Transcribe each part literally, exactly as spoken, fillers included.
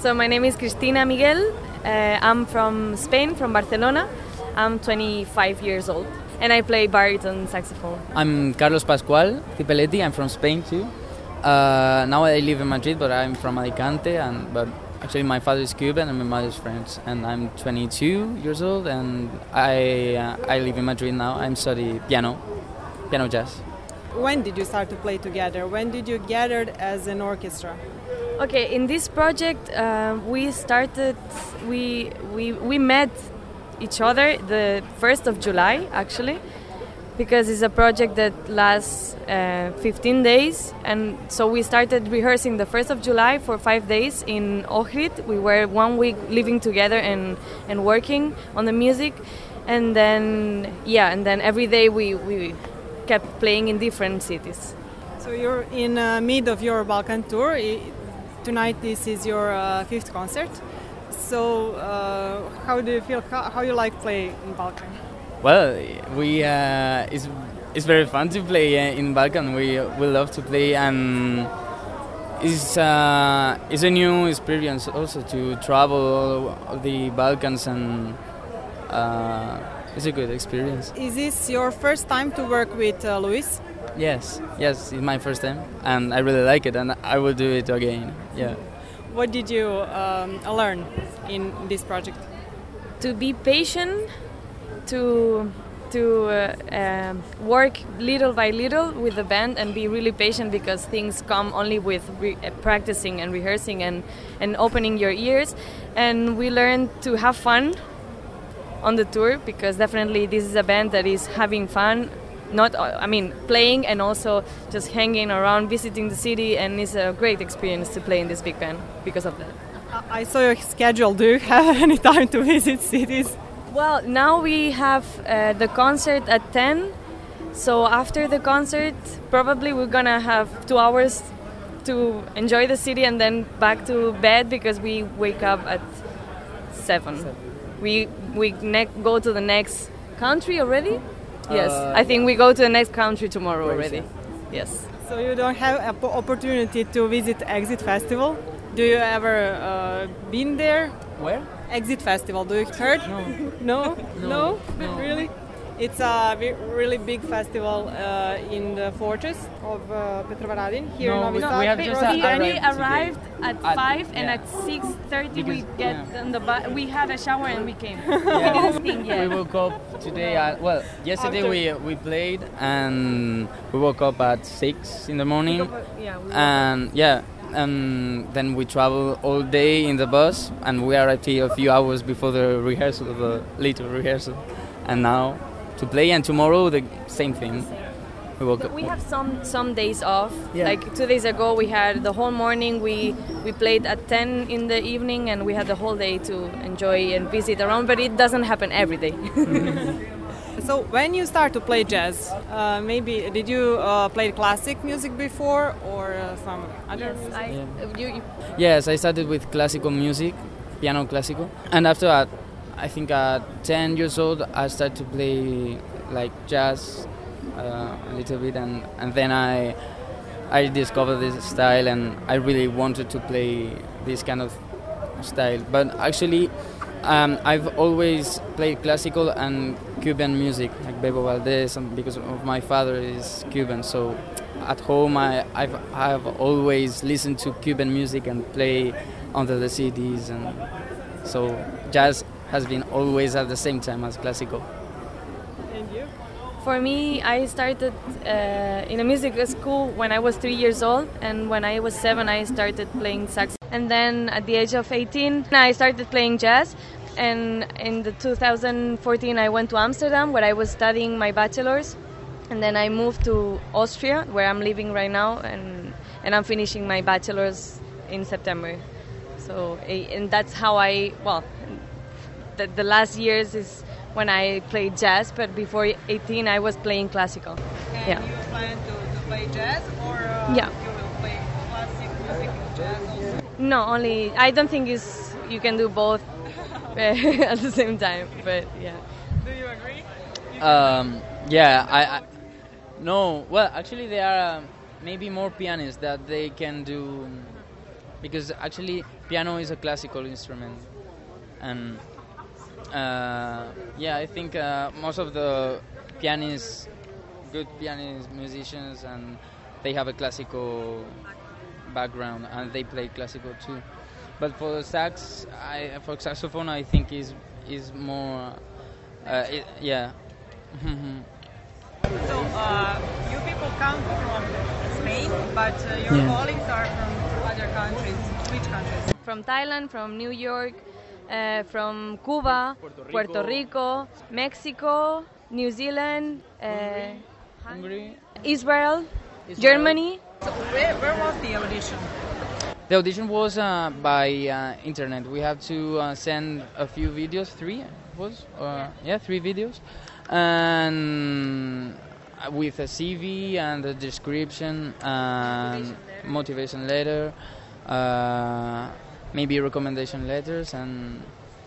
So my name is Cristina Miguel. Uh, I'm from Spain, from Barcelona. I'm twenty-five years old, and I play baritone saxophone. I'm Carlos Pascual Cipeletti. I'm from Spain too. Uh, now I live in Madrid, but I'm from Alicante. And but actually, my father is Cuban and my mother is French. And I'm twenty-two years old, and I uh, I live in Madrid now. I'm studying piano, piano jazz. When did you start to play together? When did you gather as an orchestra? Okay, in this project, uh, we started. We we we met each other the first of July, actually, because it's a project that lasts uh, fifteen days, and so we started rehearsing the first of July for five days in Ohrid. We were one week living together and and working on the music, and then yeah, and then every day we we kept playing in different cities. So you're in uh, mid of your Balkan tour. Tonight this is your uh, fifth concert. So uh, how do you feel? How, how you like play in Balkan? Well, we uh, it's it's very fun to play uh, in Balkan. We we love to play, and it's uh, it's a new experience also to travel the Balkans, and uh, it's a good experience. Is this your first time to work with uh, Luis? Yes, yes, it's my first time, and I really like it, and I will do it again. Yeah. What did you um, learn in this project? To be patient, to to uh, uh, work little by little with the band, and be really patient because things come only with re- uh, practicing and rehearsing and, and opening your ears. And we learned to have fun on the tour, because definitely this is a band that is having fun. Not, I mean, playing and also just hanging around, visiting the city, and it's a great experience to play in this big band because of that. I saw your schedule. Do you have any time to visit cities? Well, now we have uh, the concert at ten, so after the concert, probably we're gonna have two hours to enjoy the city and then back to bed, because we wake up at seven. seven. We we ne- go to the next country already. Yes, uh, I think we go to the next country tomorrow already. Yes. So you don't have an opportunity to visit Exit Festival? Do you ever uh, been there? Where? Exit Festival. Do you heard? No. No? No? No? No. Really? It's a really big festival uh, in the fortress of uh, Petrovaradin here no, in Novi no, Sad. we have just we arrived, arrived at, at five, yeah. and at six thirty we get yeah. on the bus. We had a shower and we came. Yeah. We didn't sing yet. We woke up today at, well, yesterday After. we we played, and we woke up at six in the morning. Yeah, we And yeah, and then we travel all day in the bus, and we arrived here a few hours before the rehearsal, the little rehearsal, and now to play. And tomorrow the same thing. We woke up. We have some some days off. Yeah. Like two days ago, we had the whole morning. We we played at ten in the evening, and we had the whole day to enjoy and visit around. But it doesn't happen every day. So when you start to play jazz, uh, maybe did you uh, play classic music before, or uh, some other Yes, music? I, Yeah. you, you, Yes, I started with classical music, piano classical, and after that, I think at ten years old, I started to play like jazz uh, a little bit, and, and then I I discovered this style, and I really wanted to play this kind of style. But actually, um, I've always played classical and Cuban music, like Bebo Valdez, and because of my father is Cuban, so at home I I've, I've always listened to Cuban music and play under the C Ds, and so jazz has been always at the same time as classical. And you? For me, I started uh, in a music school when I was three years old, and when I was seven, I started playing sax. And then at the age of eighteen, I started playing jazz. And in the two thousand fourteen, I went to Amsterdam, where I was studying my bachelor's. And then I moved to Austria, where I'm living right now, and and I'm finishing my bachelor's in September. So, and that's how I, well, the, the last years is when I played jazz, but before eighteen I was playing classical. And yeah. you plan to, to play jazz, or uh, Yeah. you will play classic music and jazz also? No, only, I don't think it's, you can do both at the same time, but yeah. Do you agree? You Um, yeah, I, I no. Well, actually, there are uh, maybe more pianists that they can do, because actually piano is a classical instrument, and uh, yeah, I think uh, most of the pianists, good pianist musicians, and they have a classical background and they play classical too. But for the sax, I, for saxophone, I think is is more, uh, it, yeah. So uh, you people come from Spain, but uh, your Yeah. colleagues are from other countries. Which countries? From Thailand, from New York, uh, from Cuba, Puerto Rico. Puerto Rico, Mexico, New Zealand, uh, Hungary. Israel, Israel. Germany. So where, where was the audition? The audition was uh, by uh, internet. We have to uh, send a few videos, three it was, uh, yeah, three videos, and with a C V and a description and motivation letter, uh, maybe recommendation letters, and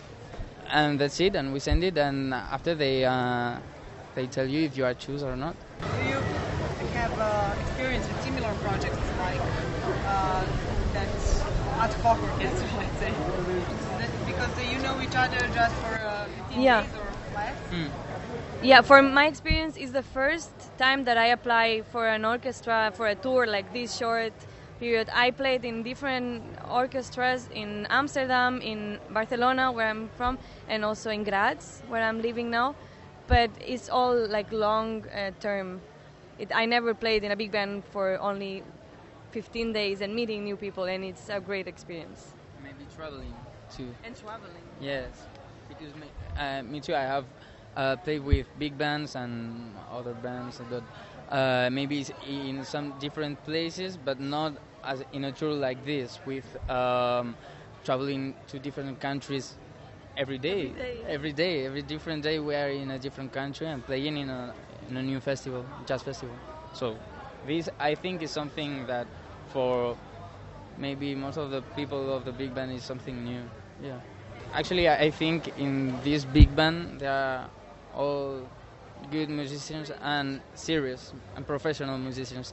and that's it. And we send it, and after they uh, they tell you if you are chosen or not. Do you have uh, experience with similar projects like uh, that ad hoc orchestra, let's say? That because you know each other just for uh, fifteen Yeah. days or less? Mm. Yeah, for my experience, it's the first time that I apply for an orchestra for a tour like this short period. I played in different orchestras in Amsterdam, in Barcelona, where I'm from, and also in Graz, where I'm living now. But it's all like long uh, term. It, I never played in a big band for only fifteen days and meeting new people, and it's a great experience. Maybe traveling too. And traveling. Yes, because me, uh, me too. I have uh, played with big bands and other bands, but uh, maybe it's in some different places, but not as in a tour like this, with um, traveling to different countries every day. Every day. Every day, every different day, we are in a different country and playing in a in a new festival, jazz festival. So this, I think, is something that for maybe most of the people of the big band is something new. Yeah. Actually, I I think in this big band there are all good musicians and serious and professional musicians.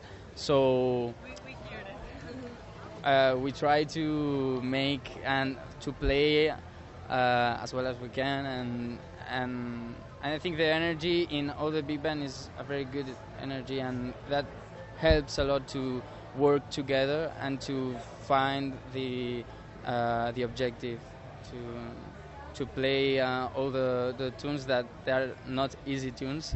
So We, we hear that. uh, we try to make and to play uh, as well as we can, and and and I think the energy in all the big band is a very good energy, and that helps a lot to work together and to find the uh, the objective to to play uh, all the, the tunes that they are not easy tunes.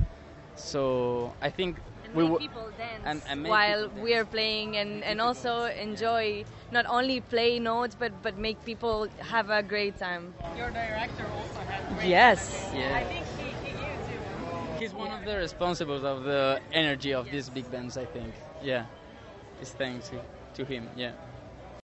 So I think And we make wo- people dance and- and make while people we are dance. playing, and, Make and people also dance, yeah. enjoy, not only play notes, but, but make people have a great time. Your director also had great Yes. energy. Yeah. I think he, he gives you. He's one of the responsibles of the energy of these big bands, I think. Yeah, it's thanks to, to him. Yeah.